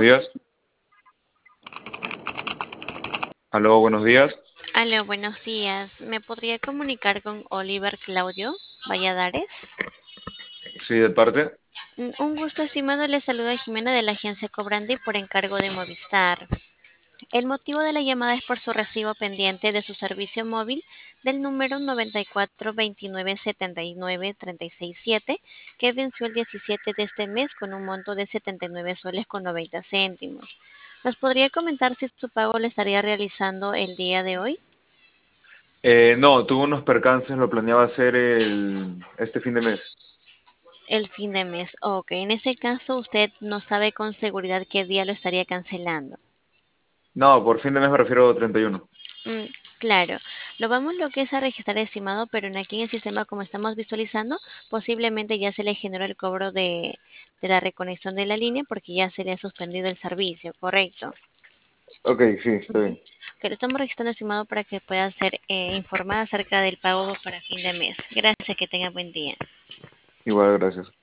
días. Aló, buenos días. Aló, buenos días. ¿Me podría comunicar con Oliver Claudio Valladares? Sí, de parte. Un gusto, estimado. Le saluda Jimena de la agencia Cobrandi por encargo de Movistar. El motivo de la llamada es por su recibo pendiente de su servicio móvil del número 9429793667, que venció el 17 de este mes con un monto de 79 soles con 90 céntimos. ¿Nos podría comentar si su pago lo estaría realizando el día de hoy? No, tuve unos percances, lo planeaba hacer este fin de mes. El fin de mes. Ok, en ese caso usted no sabe con seguridad qué día lo estaría cancelando. No, por fin de mes me refiero a 31. Mm, claro, lo vamos lo que es a registrar estimado, pero aquí en el sistema como estamos visualizando, posiblemente ya se le generó el cobro de la reconexión de la línea porque ya se le ha suspendido el servicio, ¿correcto? Ok, sí, está bien. Que lo estamos registrando estimado para que pueda ser informada acerca del pago para fin de mes. Gracias, que tenga buen día. Igual, gracias.